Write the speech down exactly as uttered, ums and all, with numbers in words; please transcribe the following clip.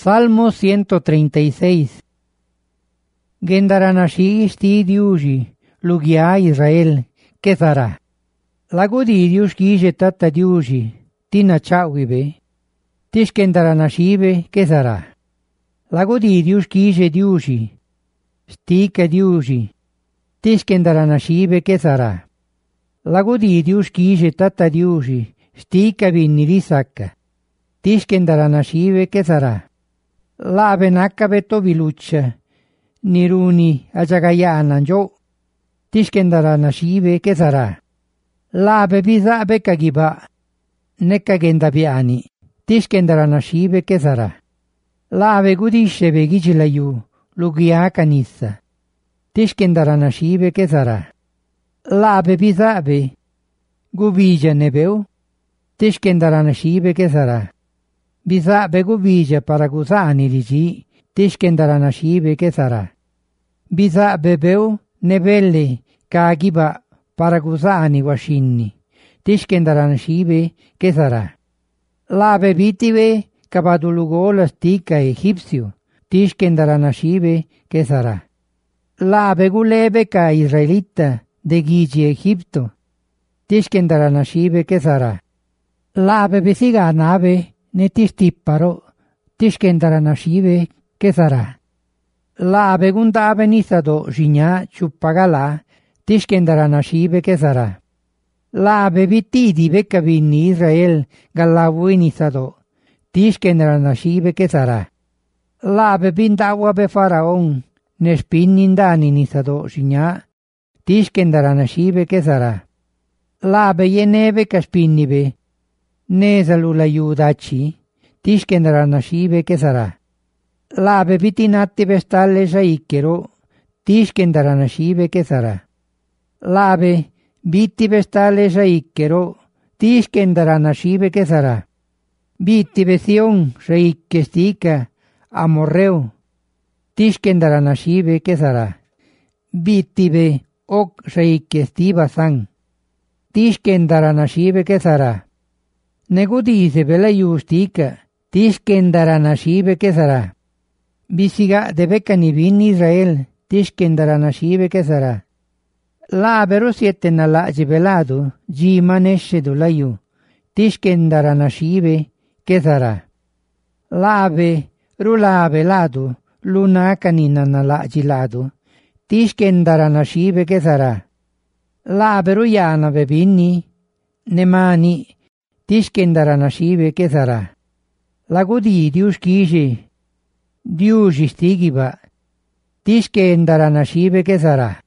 Salmo ciento treinta y seis. Gendaranashi sti diuji, lugia Israel, kezara. Lagodi dius gije tata diuji, tina chawibe, tish gendaranashibe, kezara. Lagodi dius gije diuji, stika diuji, tish gendaranashibe, kezara. Lagodi dius gije tata diuji, stika vinnirisaka, tish gendaranashibe, kezara. Lave nakkabe tovilucha, niruni ajagayana jo, tishkendara nashibe kezara. Lave bizabe kagiba, nekagenda biani, tishkendara nashibe kezara. Lave gudishe begijilayu, lugia kanissa, tishkendara nashibe kezara. Lave bizabe, gubija nebeu, tishkendara nashibe kezara. Bizabe gubija para guzani liji, tishkendaranashibe kezara. Bizabe beu nebelle kagiba para guzani washinni, tishkendaranashibe kezara. Lave bitibe kabadulugola stika egipcio, tishkendaranashibe kezara. Lave gulebe ka israelita de giji Egipto, tishkendaranashibe kezara. Lave besiga nave ne tistipparo, tishkendaranashibe kezara. Lave gundave nisado jinya chuppagala, tishkendaranashibe kezara. Lave vitidi bekavini Israel gallavu nisado, tishkendaranashibe kezara. Lave bindawa be faraon, nespinindani nisado jinya, tishkendaranashibe kezara. Lave yenebe kaspinnibe, Nezalula yudachi, tishkendaranashibe kezara. Lave bitinatti vestalle shaikkero, tishkendaranashibe kezara. Lave bitti vestalle shaikkero, tishkendaranashibe kezara. Bitti besion shaikkestika, amorreu, tishkendaranashibe kezara. Bitti be ok shaikkestiba san, tishkendaranashibe kezara. Negudise bela justika, tishkendaranashibe kezara. Bisiga de bekani bin Israel, tishkendaranashibe kezara. Labero siete nala jibelado, jimaneshe dulayu, tishkendaranashibe kezara. Lave rulabe lado, lunakanina nala jilado, tishkendaranashibe kezara. Labero yana bebini, nemani, tishkendaranashibe kezara. Lagodi dius kije, dius istigiba, tishkendaranashibe kezara.